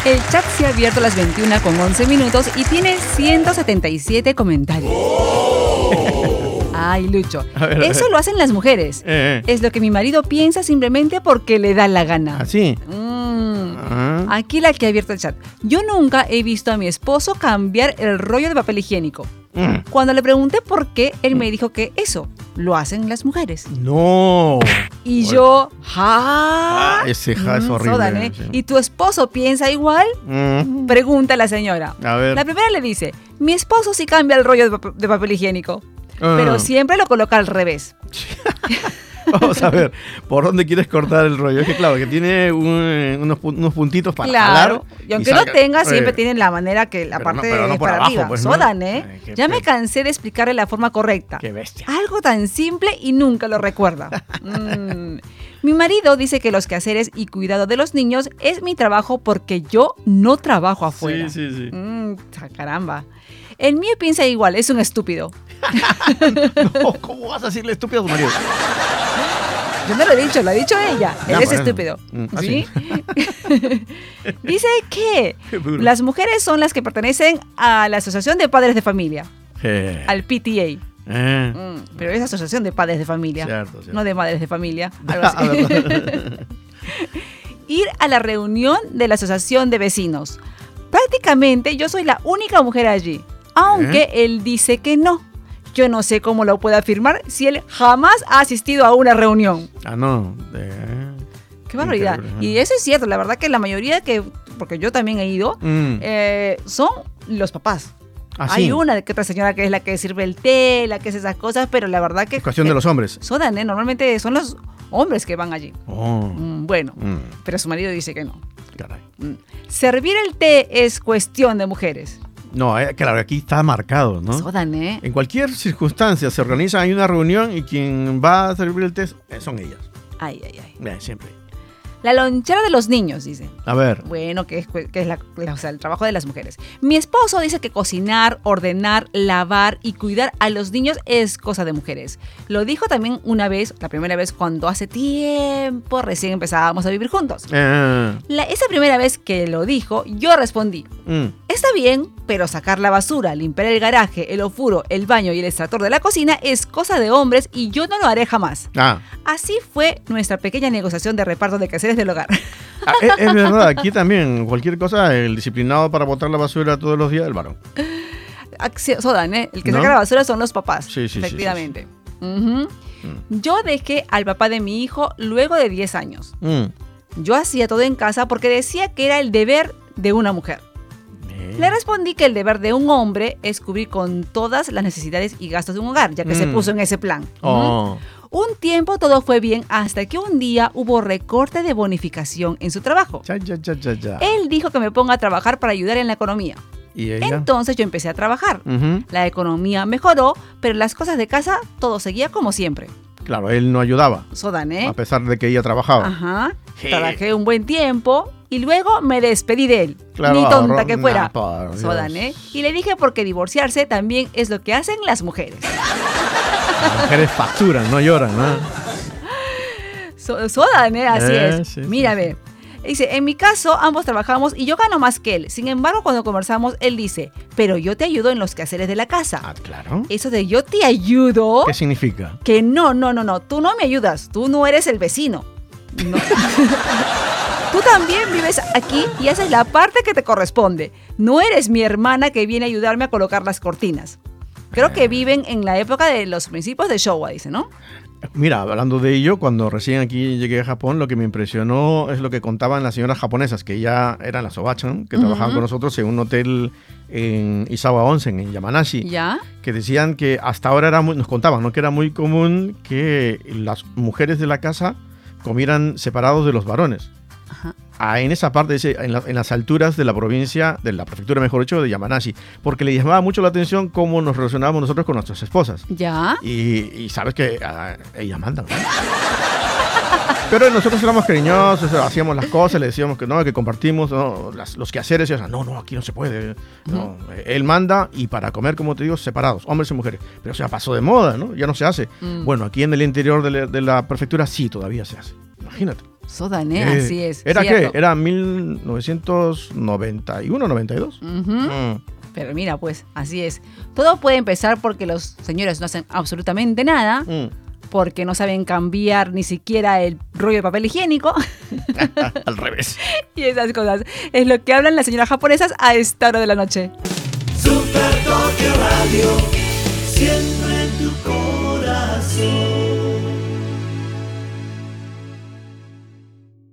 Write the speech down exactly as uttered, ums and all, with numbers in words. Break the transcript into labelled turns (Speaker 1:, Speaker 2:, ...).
Speaker 1: El chat se ha abierto a las veintiuna con once minutos y tiene ciento setenta y siete comentarios. Ay, Lucho,
Speaker 2: ver,
Speaker 1: eso lo hacen las mujeres.
Speaker 2: Eh, eh.
Speaker 1: Es lo que mi marido piensa simplemente porque le da la gana.
Speaker 2: ¿Así?
Speaker 1: Mm.
Speaker 2: Ah.
Speaker 1: Aquí la que ha abierto el chat. Yo nunca he visto a mi esposo cambiar el rollo de papel higiénico.
Speaker 2: Mm.
Speaker 1: Cuando le pregunté por qué, él me dijo que eso lo hacen las mujeres.
Speaker 2: No.
Speaker 1: Y
Speaker 2: Bueno.
Speaker 1: yo, ¡ja!
Speaker 2: Ah, ese ja es
Speaker 1: Mm,
Speaker 2: horrible.
Speaker 1: Sodan, ¿eh?
Speaker 2: Sí.
Speaker 1: ¿Y tu esposo piensa igual?
Speaker 2: Mm.
Speaker 1: Pregunta la señora.
Speaker 2: A ver.
Speaker 1: La primera le dice, mi esposo sí cambia el rollo de, pap- de papel higiénico,
Speaker 2: Ah.
Speaker 1: pero siempre lo coloca al revés.
Speaker 2: Vamos a ver, ¿por dónde quieres cortar el rollo? Es que claro, que tiene un- unos, pu- unos puntitos para
Speaker 1: Claro,
Speaker 2: jalar.
Speaker 1: y aunque no
Speaker 2: salga-
Speaker 1: tenga, siempre
Speaker 2: eh,
Speaker 1: tienen la manera que la
Speaker 2: pero
Speaker 1: parte
Speaker 2: no- pero no
Speaker 1: es
Speaker 2: por
Speaker 1: para
Speaker 2: abajo,
Speaker 1: arriba.
Speaker 2: pues, ¿no?
Speaker 1: Sodan, ¿eh?
Speaker 2: Ay, qué
Speaker 1: Ya me
Speaker 2: pe-
Speaker 1: cansé de explicarle la forma correcta.
Speaker 2: Qué bestia.
Speaker 1: Algo tan simple y nunca lo recuerda. Mm. Mi marido dice que los quehaceres y cuidado de los niños es mi trabajo porque yo no trabajo afuera.
Speaker 2: Sí, sí, sí.
Speaker 1: Mm, ta- caramba. El mío piensa igual, es un estúpido.
Speaker 2: No, ¿cómo vas a decirle estúpido a tu marido?
Speaker 1: Yo no lo he dicho, lo ha dicho ella. Él
Speaker 2: Ya,
Speaker 1: es
Speaker 2: bueno.
Speaker 1: estúpido.
Speaker 2: Mm, ¿ah,
Speaker 1: ¿Sí?
Speaker 2: sí?
Speaker 1: Dice que
Speaker 2: Qué duro.
Speaker 1: las mujeres son las que pertenecen a la Asociación de Padres de Familia,
Speaker 2: Eh,
Speaker 1: al P T A.
Speaker 2: eh.
Speaker 1: Mm, pero es Asociación de Padres de Familia,
Speaker 2: Cierto, cierto.
Speaker 1: no de Madres de Familia. Algo
Speaker 2: Ah,
Speaker 1: así.
Speaker 2: ¿verdad?
Speaker 1: Ir a la reunión de la Asociación de Vecinos. Prácticamente yo soy la única mujer allí, aunque
Speaker 2: ¿Eh?
Speaker 1: él dice que no. Yo no sé cómo lo puede afirmar si él jamás ha asistido a una reunión.
Speaker 2: Ah, no. Eh.
Speaker 1: Qué barbaridad.
Speaker 2: Increíble,
Speaker 1: Y eso es cierto, la verdad que la mayoría que, porque yo también he ido,
Speaker 2: Mm.
Speaker 1: eh, son los papás.
Speaker 2: Ah,
Speaker 1: Hay
Speaker 2: sí.
Speaker 1: una que otra señora que es la que sirve el té, la que hace esas cosas, pero la verdad que...
Speaker 2: Es cuestión de los hombres.
Speaker 1: Sodan, ¿eh? Normalmente son los hombres que van allí.
Speaker 2: Oh.
Speaker 1: Mm, bueno,
Speaker 2: Mm,
Speaker 1: pero su marido dice que no.
Speaker 2: caray.
Speaker 1: Mm. Servir el té es cuestión de mujeres.
Speaker 2: No, eh, claro, aquí está marcado, ¿no?
Speaker 1: Sodan, ¿eh?
Speaker 2: En cualquier circunstancia se organiza, hay una reunión y quien va a servir el té eh, son ellas.
Speaker 1: Ay, ay, ay.
Speaker 2: Eh, siempre.
Speaker 1: La lonchera de los niños, dice.
Speaker 2: A ver.
Speaker 1: Bueno, que es, que es la- la- o sea, el trabajo de las mujeres. Mi esposo dice que cocinar, ordenar, lavar y cuidar a los niños es cosa de mujeres. Lo dijo también una vez, la primera vez cuando hace tiempo recién empezábamos a vivir juntos.
Speaker 2: Eh,
Speaker 1: La, esa primera vez que lo dijo, yo respondí,
Speaker 2: mm,
Speaker 1: está bien, pero sacar la basura, limpiar el garaje, el ofuro, el baño y el extractor de la cocina es cosa de hombres y yo no lo haré jamás.
Speaker 2: Ah,
Speaker 1: Así fue nuestra pequeña negociación de reparto de quehaceres del hogar.
Speaker 2: ah, es, es verdad, aquí también, cualquier cosa, el disciplinado para botar la basura todos los días, el varón.
Speaker 1: Acci- Sodan, ¿eh? El que
Speaker 2: ¿No?
Speaker 1: saca la basura son los papás.
Speaker 2: Sí, sí, sí,
Speaker 1: efectivamente. Ujú. Yo dejé al papá de mi hijo luego de diez años.
Speaker 2: Mm.
Speaker 1: Yo hacía todo en casa porque decía que era el deber de una mujer.
Speaker 2: Eh,
Speaker 1: Le respondí que el deber de un hombre es cubrir con todas las necesidades y gastos de un hogar, ya que se
Speaker 2: Mm.
Speaker 1: puso en ese plan.
Speaker 2: Oh,
Speaker 1: Ujú. Un tiempo todo fue bien hasta que un día hubo recorte de bonificación en su trabajo.
Speaker 2: ya, ya, ya, ya, ya.
Speaker 1: Él dijo que me ponga a trabajar para ayudar en la economía.
Speaker 2: ¿Y ella?
Speaker 1: Entonces yo empecé a trabajar.
Speaker 2: Ujú.
Speaker 1: La economía mejoró, pero las cosas de casa todo seguía como siempre.
Speaker 2: Claro, él no ayudaba,
Speaker 1: Sodan, ¿eh?
Speaker 2: a pesar de que ella trabajaba.
Speaker 1: Ajá.
Speaker 2: Sí.
Speaker 1: Trabajé un buen tiempo y luego me despedí de él.
Speaker 2: Claro,
Speaker 1: Ni tonta
Speaker 2: ahorró-
Speaker 1: que fuera.
Speaker 2: Nah, por
Speaker 1: Sodan,
Speaker 2: Dios.
Speaker 1: ¿eh? Y le dije porque divorciarse también es lo que hacen las mujeres.
Speaker 2: Las mujeres facturan, no lloran, ¿no?
Speaker 1: So- Sodan, ¿eh? Así
Speaker 2: Eh,
Speaker 1: es.
Speaker 2: sí, sí,
Speaker 1: Mírame. Dice, en mi caso, ambos trabajamos y yo gano más que él. Sin embargo, cuando conversamos, él dice, pero yo te ayudo en los quehaceres de la casa.
Speaker 2: Ah, claro.
Speaker 1: Eso de yo te ayudo,
Speaker 2: ¿Qué significa?
Speaker 1: que no, no, no, no, tú no me ayudas, tú no eres el vecino. No. Tú también vives aquí y haces la parte que te corresponde. No eres mi hermana que viene a ayudarme a colocar las cortinas. Creo que viven en la época de los principios de Showa, dice, ¿no?
Speaker 2: Mira, hablando de ello, cuando recién aquí llegué a Japón, lo que me impresionó es lo que contaban las señoras japonesas, que ya eran las Obachan, que
Speaker 1: Ujú.
Speaker 2: trabajaban con nosotros en un hotel en Isawa Onsen, en Yamanashi,
Speaker 1: ¿Ya?
Speaker 2: que decían que hasta ahora era muy, nos contaban, ¿no? Que era muy común que las mujeres de la casa comieran separados de los varones.
Speaker 1: Ajá.
Speaker 2: Ah, en esa parte, ese- en, la- en las alturas de la provincia, de la prefectura, mejor dicho, de Yamanashi, porque le llamaba mucho la atención cómo nos relacionábamos nosotros con nuestras esposas.
Speaker 1: ¿Ya?
Speaker 2: Y, y sabes que ah, ellas mandan, ¿no? Pero nosotros éramos cariñosos, hacíamos las cosas, le decíamos que no, que compartimos ¿no? Las- los quehaceres. Y ellos, no, no, aquí no se puede. No. Él manda y para comer, como te digo, separados, hombres y mujeres. Pero o sea, pasó de moda, ¿no? Ya no se hace.
Speaker 1: Mm.
Speaker 2: Bueno, aquí en el interior de la, de la prefectura sí todavía se hace. Imagínate.
Speaker 1: Sodané,
Speaker 2: Eh,
Speaker 1: así es.
Speaker 2: ¿Era
Speaker 1: cierto.
Speaker 2: qué? ¿Era mil novecientos noventa y uno, noventa y dos?
Speaker 1: Ujú.
Speaker 2: Mm.
Speaker 1: Pero mira, pues, así es. Todo puede empezar porque los señores no hacen absolutamente nada,
Speaker 2: Mm.
Speaker 1: porque no saben cambiar ni siquiera el rollo de papel higiénico
Speaker 2: Al revés.
Speaker 1: y esas cosas. Es lo que hablan las señoras japonesas a esta hora de la noche.
Speaker 3: Super Tokyo Radio.